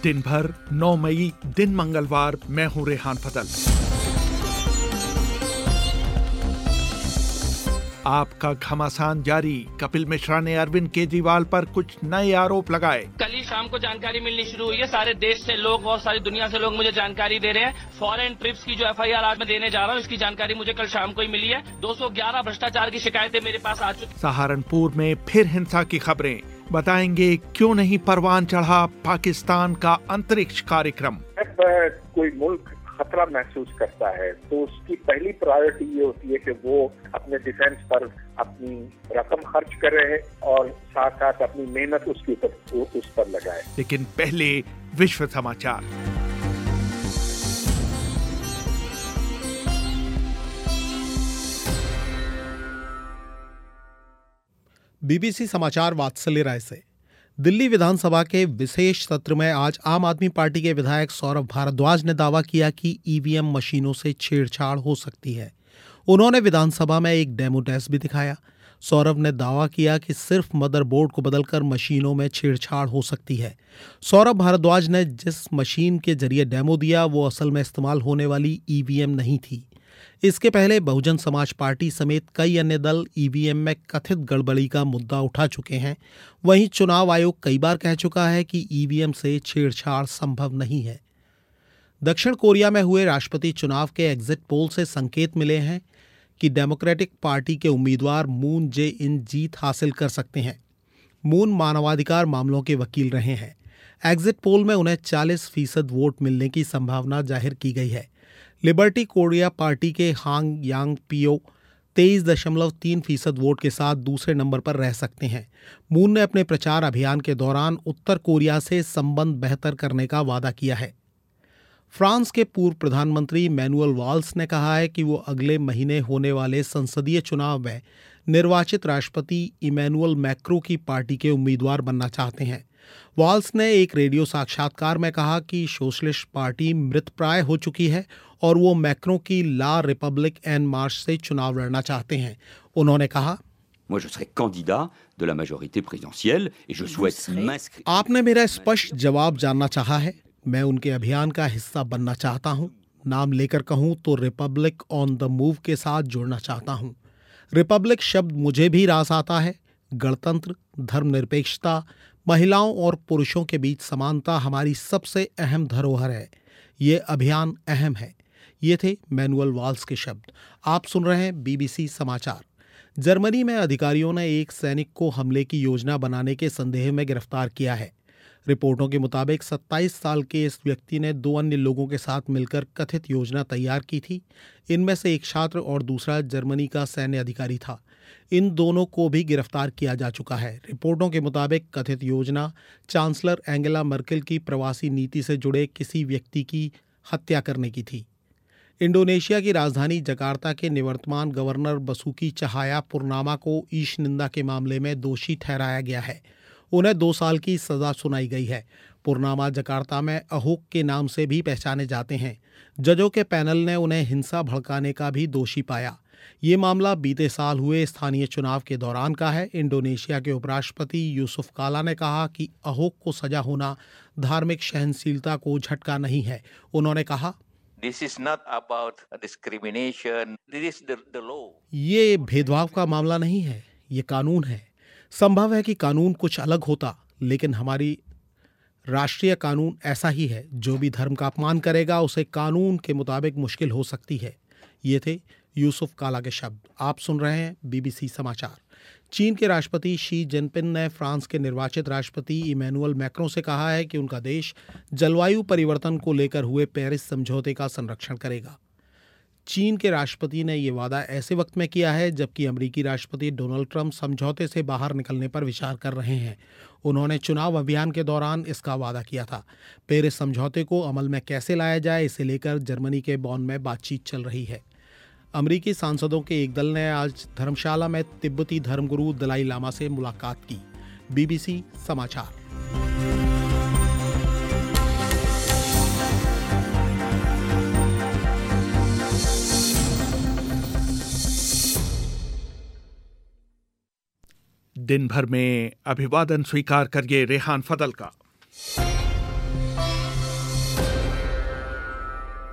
दिन भर 9 मई दिन मंगलवार। मैं हूं रेहान फदल। आपका घमासान जारी। कपिल मिश्रा ने अरविंद केजरीवाल पर कुछ नए आरोप लगाए। कल ही शाम को जानकारी मिलनी शुरू हुई है। सारे देश से लोग और सारी दुनिया से लोग मुझे जानकारी दे रहे हैं। फॉरेन ट्रिप्स की जो FIR आज मैं देने जा रहा हूं, इसकी जानकारी मुझे कल शाम को ही मिली है। 211 भ्रष्टाचार की शिकायतें मेरे पास आ चुकी। सहारनपुर में फिर हिंसा की खबरें। बताएंगे क्यों नहीं परवान चढ़ा पाकिस्तान का अंतरिक्ष कार्यक्रम। जब कोई मुल्क खतरा महसूस करता है तो उसकी पहली प्रायोरिटी ये होती है कि वो अपने डिफेंस पर अपनी रकम खर्च करे और साथ साथ अपनी मेहनत उस पर लगाए। लेकिन पहले विश्व समाचार। BBC समाचार वात्सल्य राय से। दिल्ली विधानसभा के विशेष सत्र में आज आम आदमी पार्टी के विधायक सौरभ भारद्वाज ने दावा किया कि EVM मशीनों से छेड़छाड़ हो सकती है। उन्होंने विधानसभा में एक डेमो टेस्ट भी दिखाया। सौरभ ने दावा किया कि सिर्फ मदरबोर्ड को बदलकर मशीनों में छेड़छाड़ हो सकती है। सौरभ भारद्वाज ने जिस मशीन के जरिए डेमो दिया वो असल में इस्तेमाल होने वाली EVM नहीं थी। इसके पहले बहुजन समाज पार्टी समेत कई अन्य दल EVM में कथित गड़बड़ी का मुद्दा उठा चुके हैं। वहीं चुनाव आयोग कई बार कह चुका है कि EVM से छेड़छाड़ संभव नहीं है। दक्षिण कोरिया में हुए राष्ट्रपति चुनाव के एग्जिट पोल से संकेत मिले हैं कि डेमोक्रेटिक पार्टी के उम्मीदवार मून जे इन जीत हासिल कर सकते हैं। मून मानवाधिकार मामलों के वकील रहे हैं। एग्जिट पोल में उन्हें 40% वोट मिलने की संभावना जाहिर की गई है। लिबर्टी कोरिया पार्टी के हांग यांग पियो 23.3% वोट के साथ दूसरे नंबर पर रह सकते हैं। मून ने अपने प्रचार अभियान के दौरान उत्तर कोरिया से संबंध बेहतर करने का वादा किया है। फ्रांस के पूर्व प्रधानमंत्री मैनुअल वाल्स ने कहा है कि वो अगले महीने होने वाले संसदीय चुनाव में निर्वाचित राष्ट्रपति इमैनुअल मैक्रों की पार्टी के उम्मीदवार बनना चाहते हैं। वाल्स ने एक रेडियो साक्षात्कार में कहा कि सोशलिस्ट पार्टी मृतप्राय हो चुकी है और वो मैक्रों की ला रिपब्लिक एन मार्च से चुनाव लड़ना चाहते हैं। उन्होंने कहा, आपने मेरा स्पष्ट जवाब जानना चाहा है। मैं उनके अभियान का हिस्सा बनना चाहता हूं। नाम लेकर कहूं तो रिपब्लिक ऑन द मूव के साथ जुड़ना चाहता हूं। रिपब्लिक शब्द मुझे भी रास आता है। गणतंत्र, धर्मनिरपेक्षता, महिलाओं और पुरुषों के बीच समानता हमारी सबसे अहम धरोहर है। ये अभियान अहम है। ये थे मैनुअल वाल्स के शब्द। आप सुन रहे हैं BBC समाचार। जर्मनी में अधिकारियों ने एक सैनिक को हमले की योजना बनाने के संदेह में गिरफ्तार किया है। रिपोर्टों के मुताबिक 27 साल के इस व्यक्ति ने 2 अन्य लोगों के साथ मिलकर कथित योजना तैयार की थी। इनमें से एक छात्र और दूसरा जर्मनी का सैन्य अधिकारी था। इन दोनों को भी गिरफ्तार किया जा चुका है। रिपोर्टों के मुताबिक कथित योजना चांसलर एंगेला मर्केल की प्रवासी नीति से जुड़े किसी व्यक्ति की हत्या करने की थी। इंडोनेशिया की राजधानी जकार्ता के निवर्तमान गवर्नर बसुकी चहाया पुर्नामा को ईश निंदा के मामले में दोषी ठहराया गया है। उन्हें 2 साल की सजा सुनाई गई है। पुर्नामा जकार्ता में अहोक के नाम से भी पहचाने जाते हैं। जजों के पैनल ने उन्हें हिंसा भड़काने का भी दोषी पाया। ये मामला बीते साल हुए स्थानीय चुनाव के दौरान का है। इंडोनेशिया के उपराष्ट्रपति यूसुफ काला ने कहा कि अहोक को सजा होना धार्मिक सहनशीलता को झटका नहीं है। उन्होंने कहा, This is not about discrimination. This is the law. ये भेदभाव का मामला नहीं है, ये कानून है। संभव है कि कानून कुछ अलग होता, लेकिन हमारी राष्ट्रीय कानून ऐसा ही है। जो भी धर्म का अपमान करेगा उसे कानून के मुताबिक मुश्किल हो सकती है। ये थे यूसुफ काला के शब्द। आप सुन रहे हैं BBC समाचार। चीन के राष्ट्रपति शी जिनपिंग ने फ्रांस के निर्वाचित राष्ट्रपति इमैनुअल मैक्रों से कहा है कि उनका देश जलवायु परिवर्तन को लेकर हुए पेरिस समझौते का संरक्षण करेगा। चीन के राष्ट्रपति ने ये वादा ऐसे वक्त में किया है जबकि अमेरिकी राष्ट्रपति डोनाल्ड ट्रंप समझौते से बाहर निकलने पर विचार कर रहे हैं। उन्होंने चुनाव अभियान के दौरान इसका वादा किया था। पेरिस समझौते को अमल में कैसे लाया जाए, इसे लेकर जर्मनी के बॉन में बातचीत चल रही है। अमेरिकी सांसदों के एक दल ने आज धर्मशाला में तिब्बती धर्मगुरु दलाई लामा से मुलाकात की। BBC समाचार। दिन भर में अभिवादन स्वीकार करिए रेहान फदल का।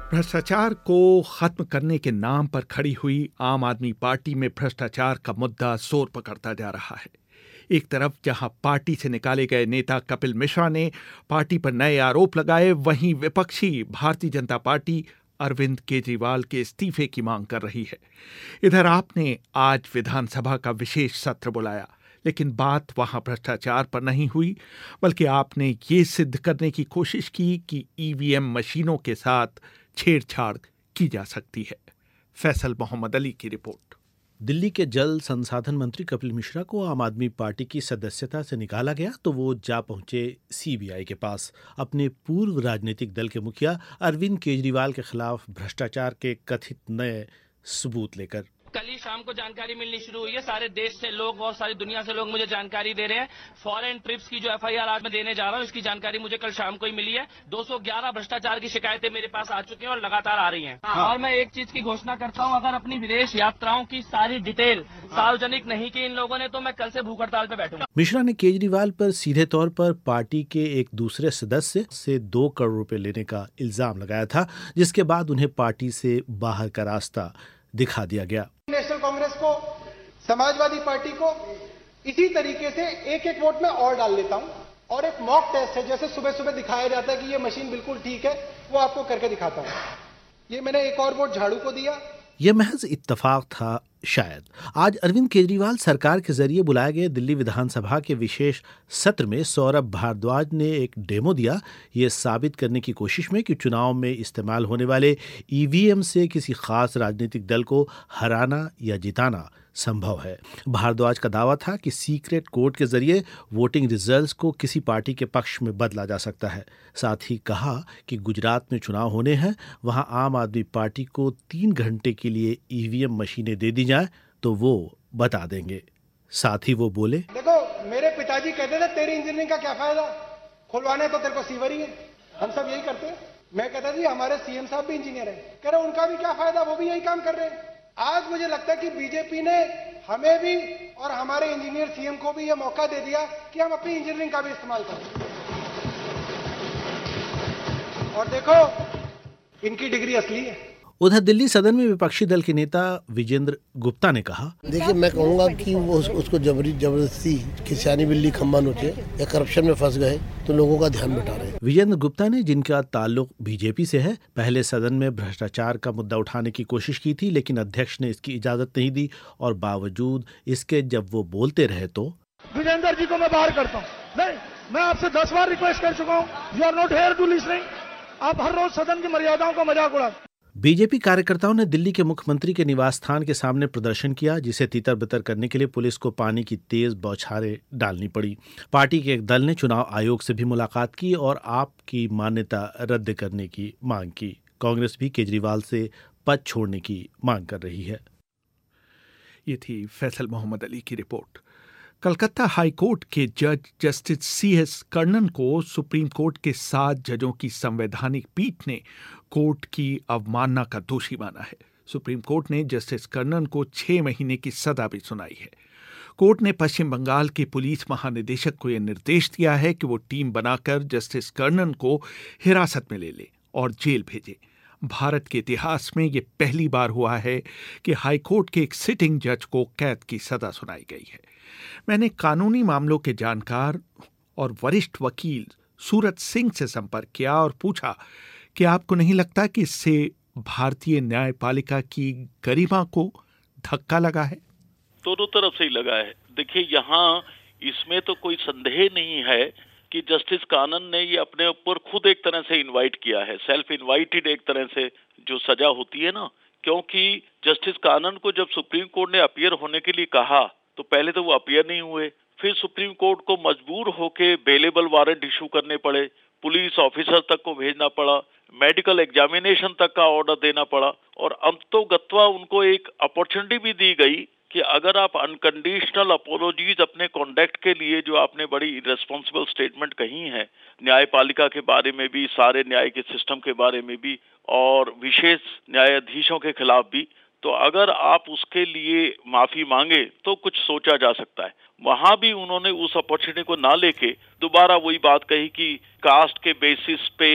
भ्रष्टाचार को खत्म करने के नाम पर खड़ी हुई आम आदमी पार्टी में भ्रष्टाचार का मुद्दा जोर पकड़ता जा रहा है। एक तरफ जहां पार्टी से निकाले गए नेता कपिल मिश्रा ने पार्टी पर नए आरोप लगाए, वहीं विपक्षी भारतीय जनता पार्टी अरविंद केजरीवाल के इस्तीफे की मांग कर रही है। इधर आपने आज विधानसभा का विशेष सत्र बुलाया, लेकिन बात वहां भ्रष्टाचार पर नहीं हुई, बल्कि आपने ये सिद्ध करने की कोशिश की कि ईवीएम मशीनों के साथ छेड़छाड़ की जा सकती है। फैसल मोहम्मद अली की रिपोर्ट। दिल्ली के जल संसाधन मंत्री कपिल मिश्रा को आम आदमी पार्टी की सदस्यता से निकाला गया तो वो जा पहुंचे सीबीआई के पास अपने पूर्व राजनीतिक दल के मुखिया अरविंद केजरीवाल के खिलाफ भ्रष्टाचार के कथित नए सबूत लेकर। कल ही शाम को जानकारी मिलनी शुरू हुई है। सारे देश से लोग और सारी दुनिया से लोग मुझे जानकारी दे रहे हैं। फॉरेन ट्रिप्स की जो एफआईआर आज मैं देने जा रहा हूं, इसकी जानकारी मुझे कल शाम को ही मिली है। 211 भ्रष्टाचार की शिकायतें मेरे पास आ चुकी हैं और लगातार आ रही हैं। और मैं एक चीज की घोषणा करता हूं, अगर अपनी विदेश यात्राओं की सारी डिटेल सार्वजनिक नहीं की इन लोगों ने, तो मैं कल से भूख हड़ताल पे बैठूंगा। मिश्रा ने केजरीवाल पर सीधे तौर पर पार्टी के एक दूसरे सदस्य से 2 करोड़ रुपए लेने का इल्जाम लगाया था, जिसके बाद उन्हें पार्टी से बाहर का रास्ता दिखा दिया गया। नेशनल कांग्रेस को, समाजवादी पार्टी को इसी तरीके से एक एक वोट में और डाल लेता हूं। और एक मॉक टेस्ट है, जैसे सुबह सुबह दिखाया जाता है कि ये मशीन बिल्कुल ठीक है, वो आपको करके दिखाता हूं। ये मैंने एक और वोट झाड़ू को दिया। यह महज इत्तेफाक था शायद। आज अरविंद केजरीवाल सरकार के जरिए बुलाए गए दिल्ली विधानसभा के विशेष सत्र में सौरभ भारद्वाज ने एक डेमो दिया, ये साबित करने की कोशिश में कि चुनाव में इस्तेमाल होने वाले ईवीएम से किसी खास राजनीतिक दल को हराना या जिताना संभव है। भारद्वाज का दावा था कि सीक्रेट कोड के जरिए वोटिंग रिजल्ट्स को किसी पार्टी के पक्ष में बदला जा सकता है। साथ ही कहा कि गुजरात में चुनाव होने हैं, वहां आम आदमी पार्टी को 3 घंटे के लिए ईवीएम मशीनें दे दी जाए तो वो बता देंगे। साथ ही वो बोले, देखो मेरे पिताजी कहते थे तेरी इंजीनियरिंग का क्या फायदा, खुलवाने तो तेरे को सीवर ही है, हम सब यही करते हैं। मैं कहता जी हमारे सीएम साहब भी इंजीनियर है, कह रहे उनका भी क्या फायदा, वो भी यही काम कर रहे हैं। आज मुझे लगता है कि बीजेपी ने हमें भी और हमारे इंजीनियर सीएम को भी यह मौका दे दिया कि हम अपनी इंजीनियरिंग का भी इस्तेमाल करें। और देखो इनकी डिग्री असली है। उधर दिल्ली सदन में विपक्षी दल के नेता विजेंद्र गुप्ता ने कहा, देखिए मैं कहूँगा कि वो उसको जबरदस्ती किसानी बिल्ली खम्बा नोचे या करप्शन में फंस गए तो लोगों का ध्यान बटा रहे हैं। विजेंद्र गुप्ता ने, जिनका ताल्लुक बीजेपी से है, पहले सदन में भ्रष्टाचार का मुद्दा उठाने की कोशिश की थी, लेकिन अध्यक्ष ने इसकी इजाजत नहीं दी और बावजूद इसके जब वो बोलते रहे तो विजेंद्र जी को मैं बाहर करता हूँ। नहीं, मैं आपसे 10 बार रिक्वेस्ट कर चुका हूँ, you are not here to listening. आप हर रोज सदन की मर्यादाओं का मजाक उड़ाते। बीजेपी कार्यकर्ताओं ने दिल्ली के मुख्यमंत्री के निवास स्थान के सामने प्रदर्शन किया, जिसे तितर बितर करने के लिए पुलिस को पानी की तेज बौछारें डालनी पड़ी। पार्टी के एक दल ने चुनाव आयोग से भी मुलाकात की और आप की मान्यता रद्द करने की मांग की। कांग्रेस भी केजरीवाल से पद छोड़ने की मांग कर रही है। ये थी फैसल मोहम्मद अली की रिपोर्ट। कलकत्ता हाई कोर्ट के जज जस्टिस CS कर्णन को सुप्रीम कोर्ट के 7 जजों की संवैधानिक पीठ ने कोर्ट की अवमानना का दोषी माना है। सुप्रीम कोर्ट ने जस्टिस कर्णन को 6 महीने की सजा भी सुनाई है। कोर्ट ने पश्चिम बंगाल के पुलिस महानिदेशक को यह निर्देश दिया है कि वो टीम बनाकर जस्टिस कर्णन को हिरासत में ले ले और जेल भेजे। भारत के इतिहास में यह पहली बार हुआ है कि हाईकोर्ट के एक सिटिंग जज को कैद की सजा सुनाई गई है। मैंने कानूनी मामलों के जानकार और वरिष्ठ वकील सूरत सिंह से संपर्क किया और पूछा कि आपको नहीं लगता कि इससे भारतीय न्यायपालिका की गरिमा को धक्का लगा है? दोनों तरफ से ही लगा है। देखिए, यहाँ इसमें तो कोई संदेह नहीं है कि जस्टिस कानन ने ये अपने ऊपर खुद एक तरह से इनवाइट किया है, सेल्फ इनवाइटेड एक तरह से जो सजा होती है ना। क्योंकि जस्टिस कानन को जब सुप्रीम कोर्ट ने अपीयर होने के लिए कहा तो पहले तो वो अपीयर नहीं हुए, फिर सुप्रीम कोर्ट को मजबूर होके बेलेबल वारंट इशू करने पड़े, पुलिस ऑफिसर तक को भेजना पड़ा, मेडिकल एग्जामिनेशन तक का ऑर्डर देना पड़ा और अंतोगत्वा उनको एक अपॉर्चुनिटी भी दी गई कि अगर आप अनकंडीशनल अपोलॉजीज अपने कॉन्डक्ट के लिए, जो आपने बड़ी इररेस्पॉन्सिबल स्टेटमेंट कही है न्यायपालिका के बारे में भी, सारे न्याय के सिस्टम के बारे में भी और विशेष न्यायाधीशों के खिलाफ भी, तो अगर आप उसके लिए माफी मांगे तो कुछ सोचा जा सकता है। वहां भी उन्होंने उस अपॉर्चुनिटी को ना लेके दोबारा वही बात कही कि कास्ट के बेसिस पे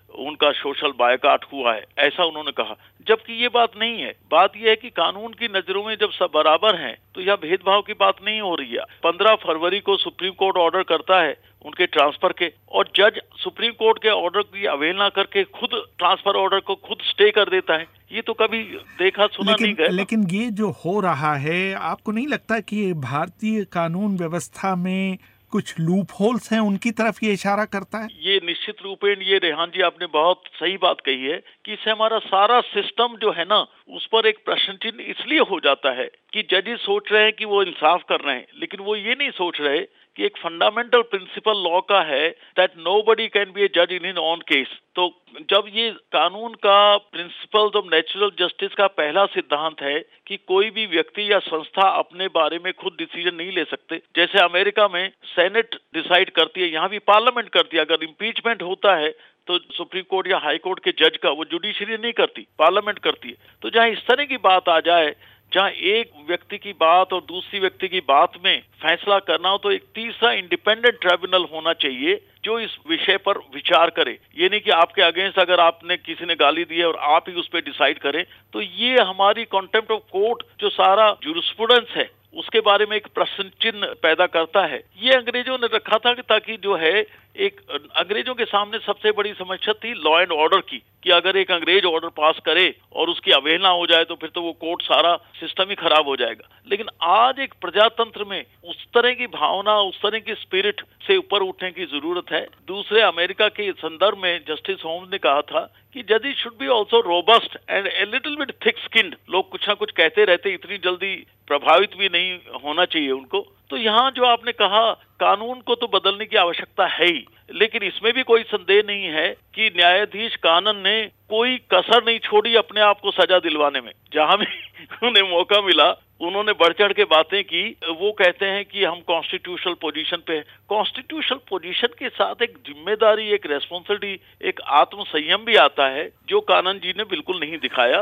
उनका सोशल बायकॉट हुआ है, ऐसा उन्होंने कहा। जबकि ये बात नहीं है। बात यह है कि कानून की नजरों में जब सब बराबर हैं तो यह भेदभाव की बात नहीं हो रही है। 15 फरवरी को सुप्रीम कोर्ट ऑर्डर करता है उनके ट्रांसफर के, और जज सुप्रीम कोर्ट के ऑर्डर की अवहेलना करके खुद ट्रांसफर ऑर्डर को खुद स्टे कर देता है। ये तो कभी देखा सुना नहीं गया। लेकिन ये जो हो रहा है, आपको नहीं लगता कि भारतीय कानून व्यवस्था में कुछ लूप होल्स हैं, उनकी तरफ ये इशारा करता है? ये निश्चित रूपेण, ये रेहान जी आपने बहुत सही बात कही है कि इससे हमारा सारा सिस्टम जो है ना, उस पर एक प्रश्न चिन्ह इसलिए हो जाता है कि जजेस सोच रहे हैं कि वो इंसाफ कर रहे हैं, लेकिन वो ये नहीं सोच रहे कि एक फंडामेंटल प्रिंसिपल लॉ का है that nobody can be a जज इन हिज ओन केस। तो जब ये कानून का प्रिंसिपल्स ऑफ नेचुरल जस्टिस का पहला सिद्धांत है कि कोई भी व्यक्ति या संस्था अपने बारे में खुद डिसीजन नहीं ले सकते, जैसे अमेरिका में सेनेट डिसाइड करती है, यहाँ भी पार्लियामेंट करती है। अगर इम्पीचमेंट होता है तो सुप्रीम कोर्ट या हाई कोर्ट के जज का, वो जुडिशरी नहीं करती, पार्लियामेंट करती है। तो जहाँ इस तरह की बात आ जाए, जहाँ एक व्यक्ति की बात और दूसरी व्यक्ति की बात में फैसला करना हो, तो एक तीसरा इंडिपेंडेंट ट्राइब्यूनल होना चाहिए जो इस विषय पर विचार करे। ये नहीं कि आपके अगेंस्ट अगर आपने किसी ने गाली दी है और आप ही उस पर डिसाइड करें। तो ये हमारी कॉन्टेम्प्ट ऑफ कोर्ट जो सारा जूरिस्प्रूडेंस है उसके बारे में एक प्रश्न चिन्ह पैदा करता है। ये अंग्रेजों ने रखा था कि ताकि जो है एक अंग्रेजों के सामने सबसे बड़ी समस्या थी लॉ एंड ऑर्डर की, कि अगर एक अंग्रेज ऑर्डर पास करे और उसकी अवहेलना हो जाए तो फिर तो वो कोर्ट सारा सिस्टम ही खराब हो जाएगा। लेकिन आज एक प्रजातंत्र में उस तरह की भावना, उस तरह की स्पिरिट से ऊपर उठने की जरूरत है। दूसरे अमेरिका के संदर्भ में जस्टिस होम्स ने कहा था कि जजेस should be also robust and a little bit thick skinned. लोग कुछ ना कुछ कहते रहते, इतनी जल्दी प्रभावित भी नहीं होना चाहिए उनको। तो यहाँ जो आपने कहा, कानून को तो बदलने की आवश्यकता है ही, लेकिन इसमें भी कोई संदेह नहीं है कि न्यायाधीश कानन ने कोई कसर नहीं छोड़ी अपने आप को सजा दिलवाने में। जहां भी उन्हें मौका मिला उन्होंने बढ़ चढ़ के बातें की। वो कहते हैं कि हम कॉन्स्टिट्यूशनल पोजीशन पे, कॉन्स्टिट्यूशनल पोजीशन के साथ एक जिम्मेदारी, एक रेस्पॉन्सिबिलिटी, एक आत्म संयम भी आता है, जो कानन जी ने बिल्कुल नहीं दिखाया।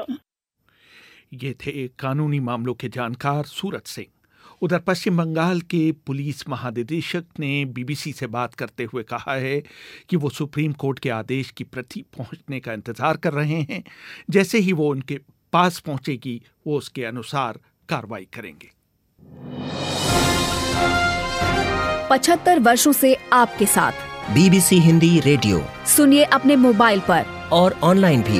ये थे कानूनी मामलों के जानकार सूरज सिंह। उधर पश्चिम बंगाल के पुलिस महानिदेशक ने बीबीसी से बात करते हुए कहा है कि वो सुप्रीम कोर्ट के आदेश की प्रति पहुंचने का इंतजार कर रहे हैं। जैसे ही वो उनके पास पहुंचेगी वो उसके अनुसार कार्रवाई करेंगे। 75 वर्षों से आपके साथ बीबीसी हिंदी रेडियो सुनिए अपने मोबाइल पर और ऑनलाइन भी।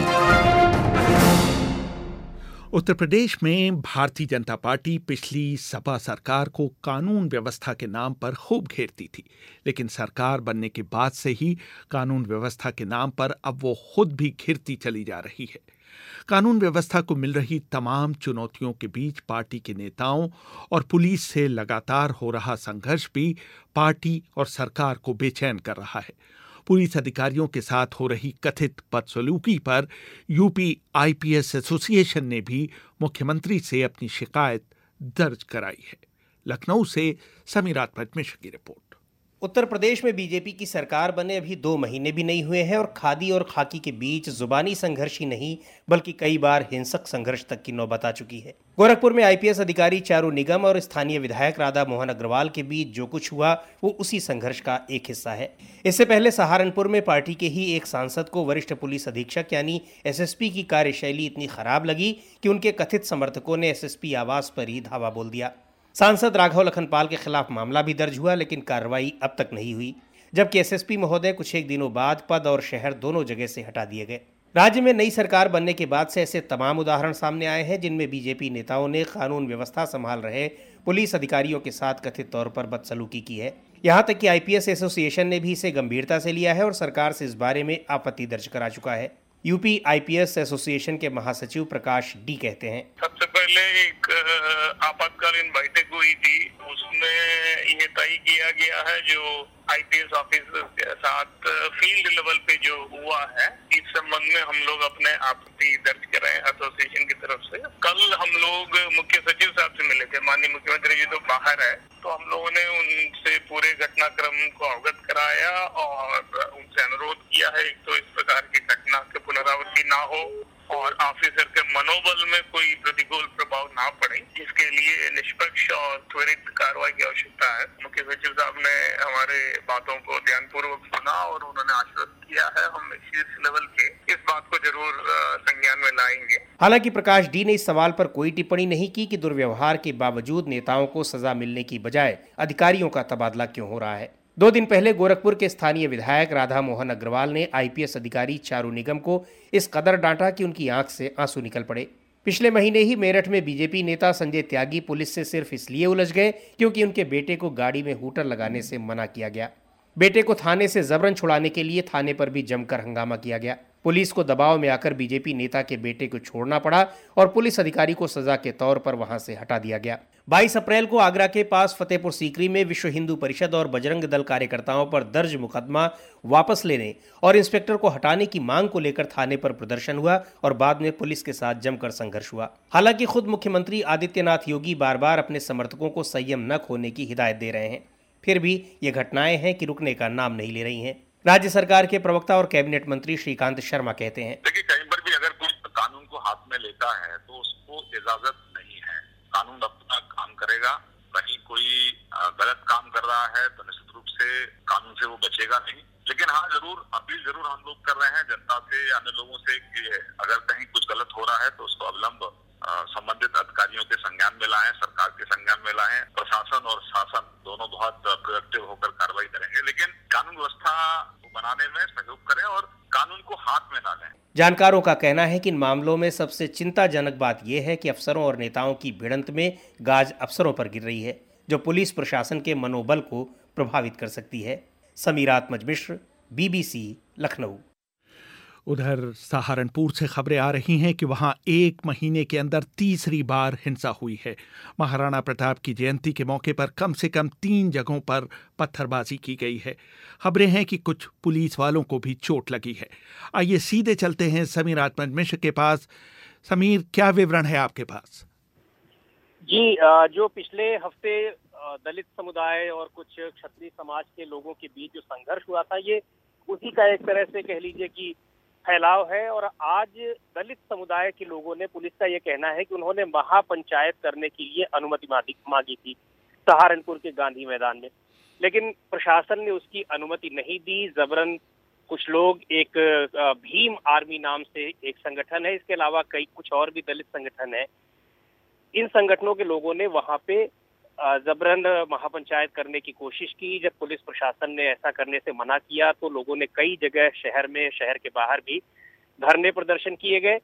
उत्तर प्रदेश में भारतीय जनता पार्टी पिछली सपा सरकार को कानून व्यवस्था के नाम पर खूब घेरती थी, लेकिन सरकार बनने के बाद से ही कानून व्यवस्था के नाम पर अब वो खुद भी घिरती चली जा रही है। कानून व्यवस्था को मिल रही तमाम चुनौतियों के बीच पार्टी के नेताओं और पुलिस से लगातार हो रहा संघर्ष भी पार्टी और सरकार को बेचैन कर रहा है। पुलिस अधिकारियों के साथ हो रही कथित बदसलूकी पर यूपी आईपीएस एसोसिएशन ने भी मुख्यमंत्री से अपनी शिकायत दर्ज कराई है। लखनऊ से समीर आत्मजमेश की रिपोर्ट। उत्तर प्रदेश में बीजेपी की सरकार बने अभी 2 महीने भी नहीं हुए हैं और खादी और खाकी के बीच जुबानी संघर्ष ही नहीं बल्कि कई बार हिंसक संघर्ष तक की नौबत आ चुकी है। गोरखपुर में आईपीएस अधिकारी चारू निगम और स्थानीय विधायक राधा मोहन अग्रवाल के बीच जो कुछ हुआ वो उसी संघर्ष का एक हिस्सा है। इससे पहले सहारनपुर में पार्टी के ही एक सांसद को वरिष्ठ पुलिस अधीक्षक यानी एसएसपी की कार्यशैली इतनी खराब लगी कि उनके कथित समर्थकों ने एसएसपी आवास पर ही धावा बोल दिया। सांसद राघव लखनपाल के खिलाफ मामला भी दर्ज हुआ, लेकिन कार्रवाई अब तक नहीं हुई, जबकि एसएसपी महोदय कुछ एक दिनों बाद पद और शहर दोनों जगह से हटा दिए गए। राज्य में नई सरकार बनने के बाद से ऐसे तमाम उदाहरण सामने आए हैं जिनमें बीजेपी नेताओं ने कानून व्यवस्था संभाल रहे पुलिस अधिकारियों के साथ कथित तौर पर बदसलूकी की है। यहाँ तक कि आईपीएस एसोसिएशन ने भी इसे गंभीरता से लिया है और सरकार से इस बारे में आपत्ति दर्ज करा चुका है। यूपी आईपीएस एसोसिएशन के महासचिव प्रकाश डी कहते हैं, सबसे पहले एक आपातकालीन बैठक हुई थी, उसमें ये तय किया गया है जो आईपीएस ऑफिसर के साथ फील्ड लेवल पे जो हुआ है, इस संबंध में हम लोग अपने आपत्ति दर्ज कर रहे हैं एसोसिएशन की तरफ से। कल हम लोग मुख्य सचिव साहब से मिले थे, माननीय मुख्यमंत्री जी तो बाहर है, तो हम लोगों ने उनसे पूरे घटनाक्रम को अवगत कराया और उनसे अनुरोध किया है एक तो इस प्रकार की घटना की पुनरावृत्ति ना हो, और ऑफिसर के मनोबल में कोई प्रतिकूल प्रभाव ना पड़े, इसके लिए निष्पक्ष और त्वरित कार्रवाई की आवश्यकता है। मुख्य सचिव साहब ने हमारे बातों को ध्यानपूर्वक सुना और उन्होंने आश्वस्त किया है हम शीर्ष लेवल के इस बात को जरूर संज्ञान में लाएंगे। हालांकि प्रकाश डी ने इस सवाल पर कोई टिप्पणी नहीं की कि दुर्व्यवहार के बावजूद नेताओं को सजा मिलने की बजाय अधिकारियों का तबादला क्यों हो रहा है। 2 दिन पहले गोरखपुर के स्थानीय विधायक राधा मोहन अग्रवाल ने आईपीएस अधिकारी चारू निगम को इस कदर डांटा कि उनकी आंख से आंसू निकल पड़े। पिछले महीने ही मेरठ में बीजेपी नेता संजय त्यागी पुलिस से सिर्फ इसलिए उलझ गए क्योंकि उनके बेटे को गाड़ी में हूटर लगाने से मना किया गया। बेटे को थाने से जबरन छुड़ाने के लिए थाने पर भी जमकर हंगामा किया गया। पुलिस को दबाव में आकर बीजेपी नेता के बेटे को छोड़ना पड़ा और पुलिस अधिकारी को सजा के तौर पर वहां से हटा दिया गया। 22 अप्रैल को आगरा के पास फतेहपुर सीकरी में विश्व हिंदू परिषद और बजरंग दल कार्यकर्ताओं पर दर्ज मुकदमा वापस लेने और इंस्पेक्टर को हटाने की मांग को लेकर थाने पर प्रदर्शन हुआ और बाद में पुलिस के साथ जमकर संघर्ष हुआ। हालांकि खुद मुख्यमंत्री आदित्यनाथ योगी बार बार अपने समर्थकों को संयम न खोने की हिदायत दे रहे हैं, फिर भी ये घटनाएं हैं कि रुकने का नाम नहीं ले रही हैं। राज्य सरकार के प्रवक्ता और कैबिनेट मंत्री श्रीकांत शर्मा कहते हैं, देखिए कहीं पर भी अगर कोई कानून को हाथ में लेता है तो उसको इजाजत नहीं है। कानून अपना काम करेगा। कहीं कोई गलत काम कर रहा है तो निश्चित रूप से कानून से वो बचेगा नहीं। लेकिन हाँ जरूर अपील जरूर हम लोग कर रहे हैं जनता से, अन्य लोगों से कि अगर कहीं कुछ गलत हो रहा है तो उसको अविलंब संबंधित अधिकारियों के संज्ञान में लाएं, सरकार के संज्ञान में लाएं। प्रशासन और शासन दोनों बहुत प्रोएक्टिव होकर कार्रवाई करेंगे, लेकिन कानून व्यवस्था बनाने में सहयोग करें और कानून को हाथ में ना लें। जानकारों का कहना है कि इन मामलों में सबसे चिंताजनक बात यह है कि अफसरों और नेताओं की भिड़ंत में गाज अफसरों पर गिर रही है, जो पुलिस प्रशासन के मनोबल को प्रभावित कर सकती है। समीरात मजमिश्र, बीबीसी, लखनऊ। उधर सहारनपुर से खबरें आ रही हैं कि वहां 1 महीने के अंदर तीसरी बार हिंसा हुई है। महाराणा प्रताप की जयंती के मौके पर कम से कम 3 जगहों पर पत्थरबाजी की गई है। खबरें हैं कि कुछ पुलिस वालों को भी चोट लगी है। आइए सीधे चलते हैं समीर आत्मज मिश्र के पास। समीर, क्या विवरण है आपके पास? जी, जो पिछले हफ्ते दलित समुदाय और कुछ क्षत्रिय समाज के लोगों के बीच जो संघर्ष हुआ था, ये उसी का एक तरह से कह लीजिए कि फैलाव है। और आज दलित समुदाय के लोगों ने, पुलिस का ये कहना है कि उन्होंने महापंचायत करने के लिए अनुमति मांगी थी सहारनपुर के गांधी मैदान में, लेकिन प्रशासन ने उसकी अनुमति नहीं दी। जबरन कुछ लोग, एक भीम आर्मी नाम से एक संगठन है, इसके अलावा कुछ और भी दलित संगठन है, इन संगठनों के लोगों ने वहां पे जबरन महापंचायत करने की कोशिश की। जब पुलिस प्रशासन ने ऐसा करने से मना किया तो लोगों ने कई जगह शहर में, शहर के बाहर भी धरने प्रदर्शन किए गए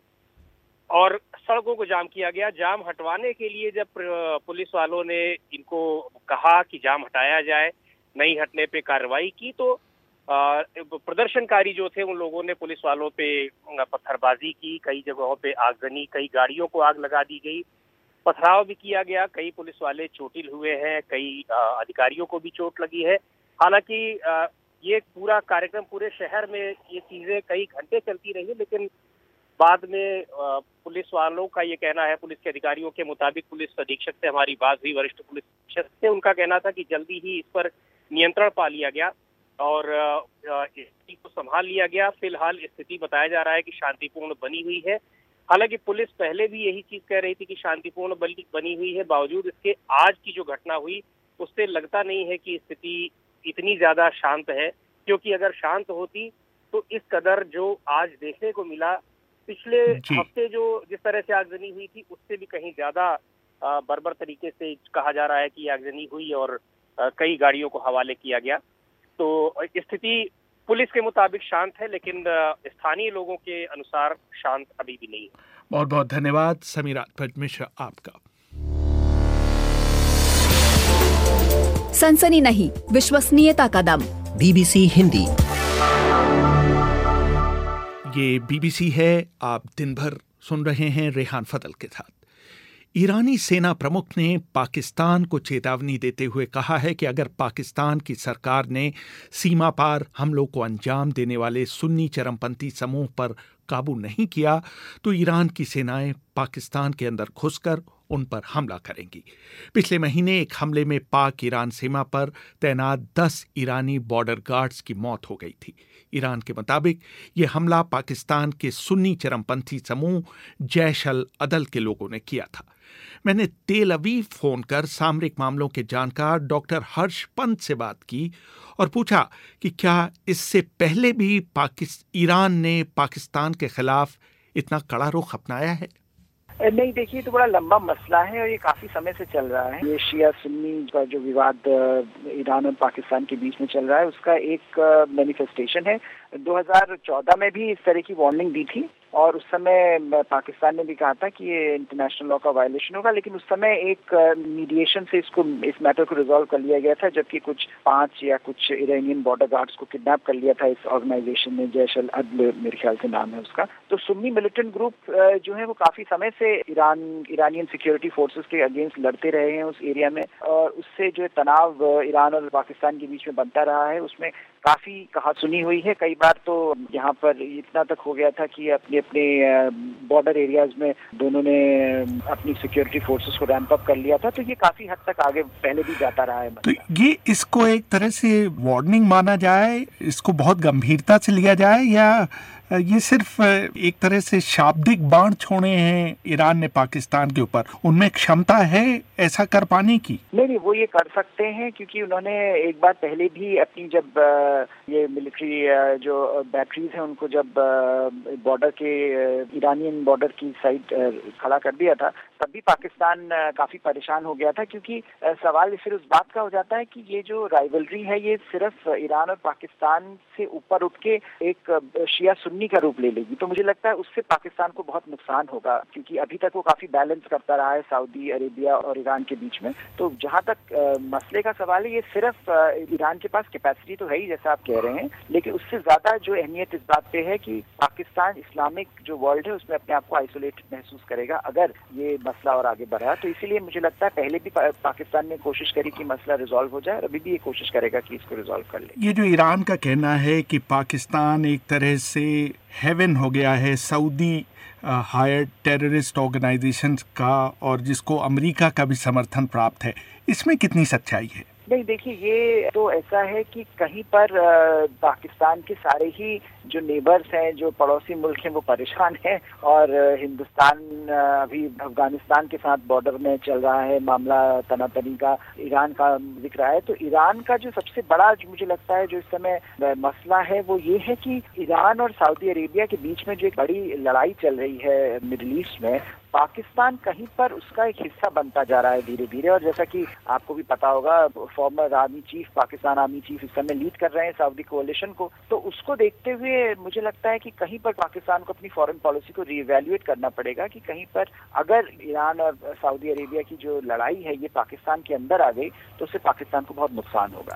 और सड़कों को जाम किया गया। जाम हटवाने के लिए जब पुलिस वालों ने इनको कहा कि जाम हटाया जाए, नहीं हटने पे कार्रवाई की, तो प्रदर्शनकारी जो थे उन लोगों ने पुलिस वालों पे पत्थरबाजी की, कई जगहों पे आगजनी, कई गाड़ियों को आग लगा दी गई, पथराव भी किया गया। कई पुलिस वाले चोटिल हुए हैं, कई अधिकारियों को भी चोट लगी है। हालांकि ये पूरा कार्यक्रम, पूरे शहर में ये चीजें कई घंटे चलती रही, लेकिन बाद में पुलिस वालों का ये कहना है, पुलिस के अधिकारियों के मुताबिक, पुलिस अधीक्षक से हमारी बात हुई, वरिष्ठ पुलिस अधीक्षक से, उनका कहना था कि जल्दी ही इस पर नियंत्रण पा लिया गया और स्थिति को संभाल लिया गया। फिलहाल स्थिति बताया जा रहा है कि शांतिपूर्ण बनी हुई है। हालांकि पुलिस पहले भी यही चीज कह रही थी कि शांतिपूर्ण बनी हुई है, बावजूद इसके आज की जो घटना हुई उससे लगता नहीं है कि स्थिति इतनी ज्यादा शांत है, क्योंकि अगर शांत होती तो इस कदर जो आज देखने को मिला, पिछले हफ्ते जो जिस तरह से आगजनी हुई थी उससे भी कहीं ज्यादा बर्बर तरीके से कहा जा रहा है कि आगजनी हुई और कई गाड़ियों को हवाले किया गया। तो स्थिति पुलिस के मुताबिक शांत है, लेकिन स्थानीय लोगों के अनुसार शांत अभी भी नहीं है। बहुत बहुत धन्यवाद समीर आत्मज मिश्र आपका। सनसनी नहीं, विश्वसनीयता का दम। बीबीसी हिंदी। ये बीबीसी है, आप दिन भर सुन रहे हैं रेहान फदल के साथ। ईरानी सेना प्रमुख ने पाकिस्तान को चेतावनी देते हुए कहा है कि अगर पाकिस्तान की सरकार ने सीमा पार हमलों को अंजाम देने वाले सुन्नी चरमपंथी समूह पर काबू नहीं किया तो ईरान की सेनाएं पाकिस्तान के अंदर घुसकर उन पर हमला करेंगी। पिछले महीने एक हमले में पाक ईरान सीमा पर तैनात 10 ईरानी बॉर्डर गार्ड्स की मौत हो गई थी। ईरान के मुताबिक यह हमला पाकिस्तान के सुन्नी चरमपंथी समूह जैश अल अदल के लोगों ने किया था। मैंने तेल अवीव फोन कर सामरिक मामलों के जानकार डॉक्टर हर्ष पंत से बात की और पूछा कि क्या इससे पहले भी ईरान ने पाकिस्तान के खिलाफ इतना कड़ा रुख अपनाया है? नहीं, देखिए, तो बड़ा लंबा मसला है और ये काफी समय से चल रहा है। ये शिया सुन्नी का जो विवाद ईरान और पाकिस्तान के बीच में चल रहा है, उसका एक मैनिफेस्टेशन है। 2014 में भी इस तरह की वार्निंग दी थी और उस समय पाकिस्तान ने भी कहा था कि ये इंटरनेशनल लॉ का वायलेशन होगा, लेकिन उस समय एक मीडिएशन से इस मैटर को रिजॉल्व कर लिया गया था, जबकि कुछ 5 या कुछ इरानियन बॉर्डर गार्ड्स को किडनैप कर लिया था इस ऑर्गेनाइजेशन ने, जैश अल अदल मेरे ख्याल से नाम है उसका। तो सुन्नी मिलिटेंट ग्रुप जो है वो काफी समय से इरानियन सिक्योरिटी फोर्सेस के अगेंस्ट लड़ते रहे हैं उस एरिया में, और उससे जो तनाव ईरान और पाकिस्तान के बीच में बनता रहा है उसमें काफी कहासुनी हुई है। कई बार तो यहाँ पर इतना तक हो गया था कि अपने बॉर्डर एरियाज में दोनों ने अपनी सिक्योरिटी फोर्सेस को रैंप अप कर लिया था। तो ये काफी हद तक आगे पहले भी जाता रहा है। तो ये इसको एक तरह से वार्निंग माना जाए, इसको बहुत गंभीरता से लिया जाए, या ये सिर्फ एक तरह से शाब्दिक बाण छोड़े हैं ईरान ने पाकिस्तान के ऊपर? उनमें क्षमता है ऐसा कर पाने की? नहीं, वो ये कर सकते हैं क्योंकि उन्होंने एक बार पहले भी अपनी जब ये मिलिट्री जो बैटरीज हैं उनको जब बॉर्डर के ईरानियन बॉर्डर की साइड खड़ा कर दिया था, तब भी पाकिस्तान काफी परेशान हो गया था, क्योंकि सवाल फिर उस बात का हो जाता है कि ये जो राइवलरी है ये सिर्फ ईरान और पाकिस्तान से ऊपर उठ के एक शिया सुन्नी का रूप ले लेगी। तो मुझे लगता है उससे पाकिस्तान को बहुत नुकसान होगा, क्योंकि अभी तक वो काफी बैलेंस करता रहा है सऊदी अरेबिया और ईरान के बीच में। तो जहाँ तक मसले का सवाल है, ये सिर्फ ईरान के पास कैपेसिटी तो है ही जैसा आप कह रहे हैं, लेकिन उससे ज्यादा जो अहमियत इस बात पे है कि पाकिस्तान इस्लामिक जो वर्ल्ड है उसमें अपने आप को आइसोलेटेड महसूस करेगा अगर ये मसला और आगे बढ़ा। तो इसीलिए मुझे लगता है पहले भी पाकिस्तान ने कोशिश करी कि मसला रिजॉल्व हो जाए और अभी भी ये कोशिश करेगा कि इसको रिजॉल्व कर ले। ये जो ईरान का कहना है कि पाकिस्तान एक तरह से हेवन हो गया है सऊदी हायर टेररिस्ट ऑर्गेनाइजेशंस का, और जिसको अमेरिका का भी समर्थन प्राप्त है, इसमें कितनी सच्चाई है? नहीं, देखिए, ये तो ऐसा है कि कहीं पर पाकिस्तान के सारे ही जो नेबर्स हैं, जो पड़ोसी मुल्क हैं, वो परेशान हैं, और हिंदुस्तान अभी अफगानिस्तान के साथ बॉर्डर में चल रहा है मामला तनातनी का, ईरान का जिक्र है। तो ईरान का जो सबसे बड़ा जो मुझे लगता है जो इस समय मसला है वो ये है कि ईरान और सऊदी अरेबिया के बीच में जो एक बड़ी लड़ाई चल रही है मिडिल ईस्ट में, पाकिस्तान कहीं पर उसका एक हिस्सा बनता जा रहा है धीरे धीरे। और जैसा कि आपको भी पता होगा, former army chief, Pakistan army chief इस समय लीड कर रहे हैं सऊदी कोalition को। तो उसको देखते हुए मुझे लगता है कि कहीं पर पाकिस्तान को अपनी फॉरेन पॉलिसी को रीइवैल्यूएट करना पड़ेगा कि कहीं पर अगर ईरान और सऊदी अरेबिया की जो लड़ाई है ये पाकिस्तान के अंदर आ गई तो उससे पाकिस्तान को बहुत नुकसान होगा।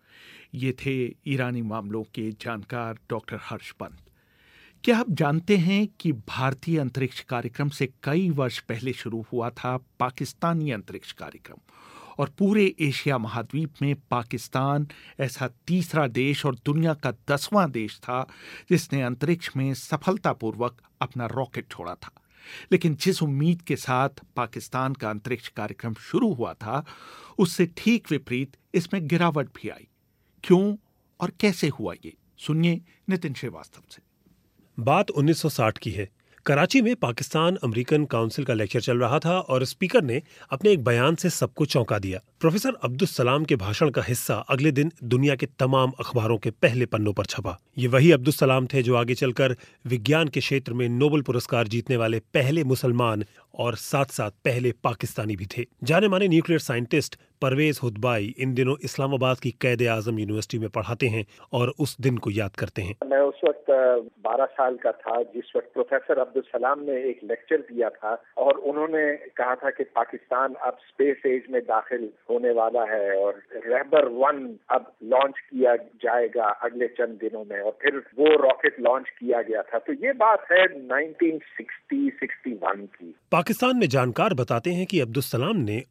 ये थे ईरानी मामलों के जानकार डॉक्टर हर्ष पंत। क्या आप जानते हैं कि भारतीय अंतरिक्ष कार्यक्रम से कई वर्ष पहले शुरू हुआ था पाकिस्तानी अंतरिक्ष कार्यक्रम, और पूरे एशिया महाद्वीप में पाकिस्तान ऐसा तीसरा देश और दुनिया का 10वां देश था जिसने अंतरिक्ष में सफलतापूर्वक अपना रॉकेट छोड़ा था। लेकिन जिस उम्मीद के साथ पाकिस्तान का अंतरिक्ष कार्यक्रम शुरू हुआ था, उससे ठीक विपरीत इसमें गिरावट भी आई। क्यों और कैसे हुआ, ये सुनिए नितिन श्रीवास्तव से। बात 1960 की है। कराची में पाकिस्तान अमेरिकन काउंसिल का लेक्चर चल रहा था और स्पीकर ने अपने एक बयान से सबको चौंका दिया। प्रोफेसर अब्दुल सलाम के भाषण का हिस्सा अगले दिन दुनिया के तमाम अखबारों के पहले पन्नों पर छपा। ये वही अब्दुल सलाम थे जो आगे चलकर विज्ञान के क्षेत्र में नोबेल पुरस्कार जीतने वाले पहले मुसलमान और साथ साथ पहले पाकिस्तानी भी थे। जाने माने न्यूक्लियर साइंटिस्ट परवेज हुदबाई इन दिनों इस्लामाबाद की कैद आजम यूनिवर्सिटी में पढ़ाते हैं और उस दिन को याद करते हैं। मैं उस वक्त 12 साल का था जिस वक्त प्रोफेसर अब्दुल सलाम ने एक लेक्चर दिया था और उन्होंने कहा था कि पाकिस्तान अब स्पेस एज में दाखिल होने वाला है और रहबर 1 अब लॉन्च किया जाएगा अगले चंद दिनों में, और फिर वो रॉकेट लॉन्च किया गया था। तो ये बात है 1960-61 की। पाकिस्तान में जानकार बताते हैं कि अब्दुल सलाम ने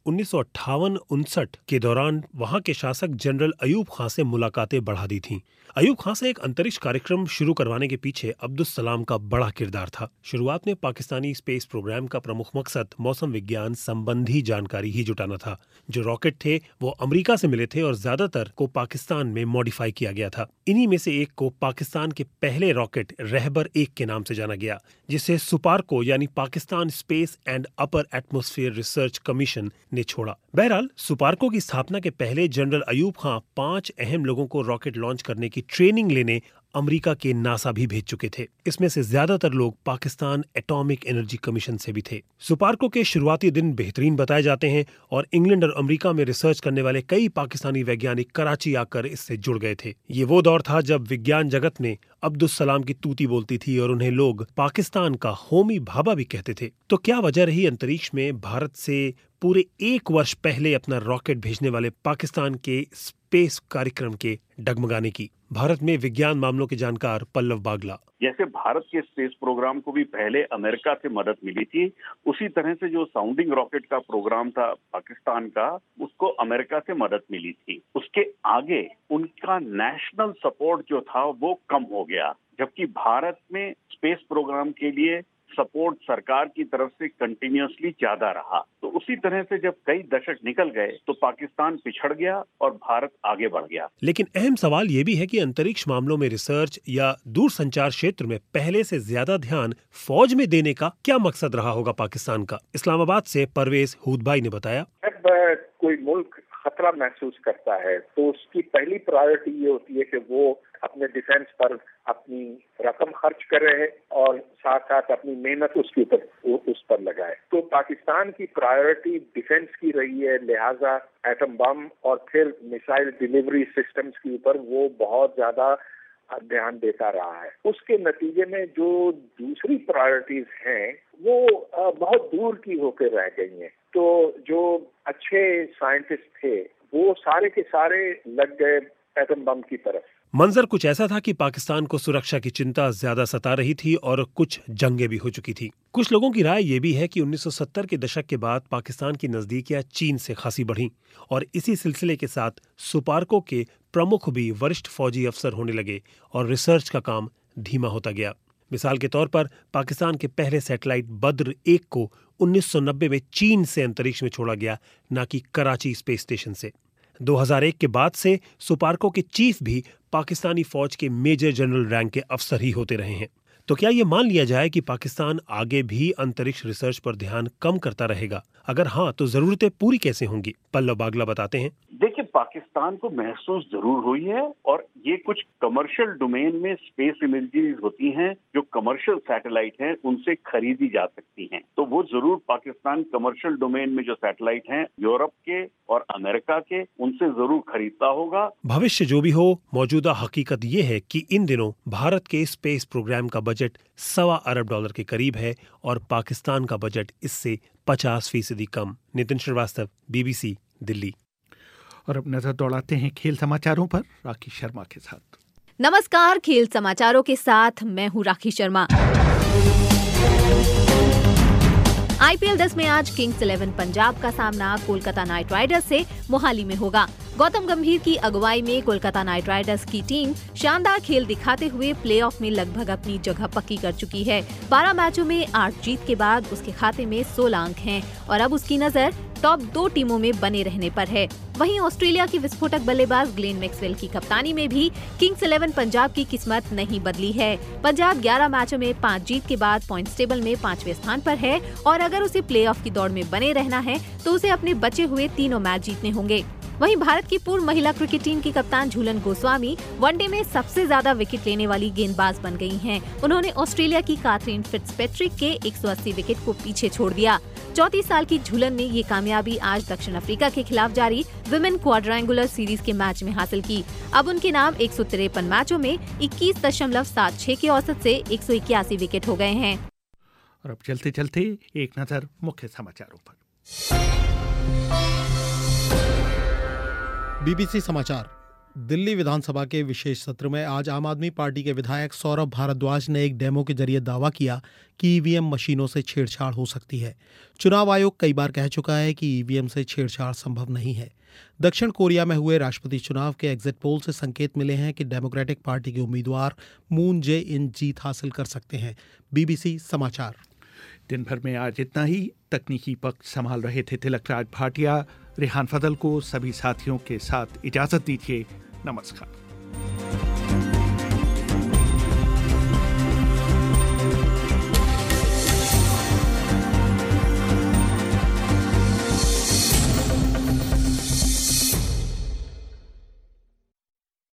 1958-59 के दौरान वहां के शासक जनरल अयूब खां से मुलाकातें बढ़ा दी थीं। अयूब खां से एक अंतरिक्ष कार्यक्रम शुरू करवाने के पीछे अब्दुल सलाम का बड़ा किरदार था। शुरुआत में पाकिस्तानी स्पेस प्रोग्राम का प्रमुख मकसद मौसम विज्ञान संबंधी जानकारी ही जुटाना था। जो रॉकेट थे वो अमेरिका से मिले थे और ज्यादातर को पाकिस्तान में मॉडिफाई किया गया था। इन्हीं में से एक को पाकिस्तान के पहले रॉकेट रहबर 1 के नाम से जाना गया, जिसे सुपार्को यानी Pakistan space and upper atmosphere research commission ने छोड़ा। बहरहाल सुपार्को की स्थापना के पहले जनरल अयूब खां 5 अहम लोगों को रॉकेट लॉन्च करने की ट्रेनिंग लेने अमेरिका के नासा भी भेज चुके थे। इसमें से ज्यादातर लोग पाकिस्तान एटॉमिक एनर्जी कमीशन से भी थे। सुपार्को के शुरुआती दिन बेहतरीन बताए जाते हैं और इंग्लैंड और अमेरिका में रिसर्च करने वाले कई पाकिस्तानी वैज्ञानिक कराची आकर इससे जुड़ गए थे। ये वो दौर था जब विज्ञान जगत में अब्दुल सलाम की तूती बोलती थी और उन्हें लोग पाकिस्तान का होमी भाभा भी कहते थे। तो क्या वजह रही अंतरिक्ष में भारत से पूरे 1 वर्ष पहले अपना रॉकेट भेजने वाले पाकिस्तान के स्पेस कार्यक्रम के डगमगाने की? भारत में विज्ञान मामलों के जानकार पल्लव बागला। जैसे भारत के स्पेस प्रोग्राम को भी पहले अमेरिका से मदद मिली थी, उसी तरह से जो साउंडिंग रॉकेट का प्रोग्राम था पाकिस्तान का, उसको अमेरिका से मदद मिली थी। उसके आगे उनका नेशनल सपोर्ट जो था वो कम हो गया, जबकि भारत में स्पेस प्रोग्राम के लिए सपोर्ट सरकार की तरफ से कंटिन्यूअसली ज्यादा रहा। तो उसी तरह से जब कई दशक निकल गए तो पाकिस्तान पिछड़ गया और भारत आगे बढ़ गया। लेकिन अहम सवाल ये भी है कि अंतरिक्ष मामलों में रिसर्च या दूरसंचार क्षेत्र में पहले से ज्यादा ध्यान फौज में देने का क्या मकसद रहा होगा पाकिस्तान का? इस्लामाबाद से परवेज हुदभाई ने बताया। जब कोई मुल्क खतरा महसूस करता है तो उसकी पहली प्रायोरिटी ये होती है कि वो अपने डिफेंस पर अपनी रकम खर्च करे और साथ साथ अपनी मेहनत उसके ऊपर उस पर लगाए। तो पाकिस्तान की प्रायोरिटी डिफेंस की रही है, लिहाजा एटम बम और फिर मिसाइल डिलीवरी सिस्टम्स के ऊपर वो बहुत ज्यादा ध्यान देता रहा है। उसके नतीजे में जो दूसरी प्रायोरिटीज हैं वो बहुत दूर की होकर रह गई हैं। तो जो अच्छे साइंटिस्ट थे वो सारे के सारे लग गए एटम बम की तरफ। मंजर कुछ ऐसा था कि पाकिस्तान को सुरक्षा की चिंता ज्यादा सता रही थी और कुछ जंगें भी हो चुकी थी। कुछ लोगों की राय ये भी है कि 1970 के दशक के बाद पाकिस्तान की नजदीकियां चीन से खासी बढ़ीं और इसी सिलसिले के साथ सुपार्को के प्रमुख भी वरिष्ठ फौजी अफसर होने लगे और रिसर्च का काम धीमा होता गया। मिसाल के तौर पर पाकिस्तान के पहले सैटेलाइट बद्र 1 को 1990 में चीन से अंतरिक्ष में छोड़ा गया, न कि कराची स्पेस स्टेशन से। 2001 के बाद से सुपार्को के चीफ भी पाकिस्तानी फौज के मेजर जनरल रैंक के अफसर ही होते रहे हैं। तो क्या ये मान लिया जाए कि पाकिस्तान आगे भी अंतरिक्ष रिसर्च पर ध्यान कम करता रहेगा? अगर हाँ, तो जरूरतें पूरी कैसे होंगी? पल्लव बागला बताते हैं। देखिए, पाकिस्तान को महसूस जरूर हुई है और ये कुछ कमर्शियल डोमेन में स्पेस इमेजेस होती हैं जो कमर्शियल सैटेलाइट हैं उनसे खरीदी जा सकती हैं। तो वो जरूर पाकिस्तान कमर्शियल डोमेन में जो सैटेलाइट हैं यूरोप के और अमेरिका के, उनसे जरूर खरीदता होगा। भविष्य जो भी हो, मौजूदा हकीकत ये है कि इन दिनों भारत के स्पेस प्रोग्राम का बजट $1.25 अरब के करीब है और पाकिस्तान का बजट इससे 50% कम। नितिन श्रीवास्तव, BBC, दिल्ली। और अब नजर दौड़ाते हैं खेल समाचारों पर राखी शर्मा के साथ। नमस्कार, खेल समाचारों के साथ मैं हूँ राखी शर्मा। IPL 10 में आज किंग्स 11 पंजाब का सामना कोलकाता नाइट राइडर्स से मोहाली में होगा। गौतम गंभीर की अगुवाई में कोलकाता नाइट राइडर्स की टीम शानदार खेल दिखाते हुए प्लेऑफ में लगभग अपनी जगह पक्की कर चुकी है। 12 मैचों में 8 जीत के बाद उसके खाते में 16 अंक हैं और अब उसकी नजर टॉप 2 टीमों में बने रहने पर है। वहीं ऑस्ट्रेलिया की विस्फोटक बल्लेबाज ग्लेन मैक्सवेल की कप्तानी में भी किंग्स 11 पंजाब की किस्मत नहीं बदली है। पंजाब 11 मैचों में 5 जीत के बाद पॉइंट्स टेबल में 5वें स्थान पर है और अगर उसे प्लेऑफ की दौड़ में बने रहना है तो उसे अपने बचे हुए तीनों मैच जीतने होंगे। वहीं भारत की पूर्व महिला क्रिकेट टीम की कप्तान झूलन गोस्वामी वनडे में सबसे ज्यादा विकेट लेने वाली गेंदबाज बन गई हैं। उन्होंने ऑस्ट्रेलिया की कैथरीन फिट्जपैट्रिक के 180 विकेट को पीछे छोड़ दिया। 34 साल की झूलन ने ये कामयाबी आज दक्षिण अफ्रीका के खिलाफ जारी विमेन क्वाड्रेंगुलर सीरीज के मैच में हासिल की। अब उनके नाम 153 मैचों में 21.76 की औसत से 181 विकेट हो गए हैं। और अब चलते चलते एक नजर मुख्य समाचारों पर। BBC समाचार। दिल्ली विधानसभा के विशेष सत्र में आज आम आदमी पार्टी के विधायक सौरभ भारद्वाज ने एक डेमो के जरिए दावा किया कि ईवीएम मशीनों से छेड़छाड़ हो सकती है। चुनाव आयोग कई बार कह चुका है कि ईवीएम से छेड़छाड़ संभव नहीं है। दक्षिण कोरिया में हुए राष्ट्रपति चुनाव के एग्जिट पोल से संकेत मिले हैं कि डेमोक्रेटिक पार्टी के उम्मीदवार मून जे इन जीत हासिल कर सकते हैं। बीबीसी समाचार। दिन भर में आज इतना ही। तकनीकी पक्ष संभाल रहे थे तिलकराज भाटिया। रेहान फजल को सभी साथियों के साथ इजाजत दीजिए। नमस्कार।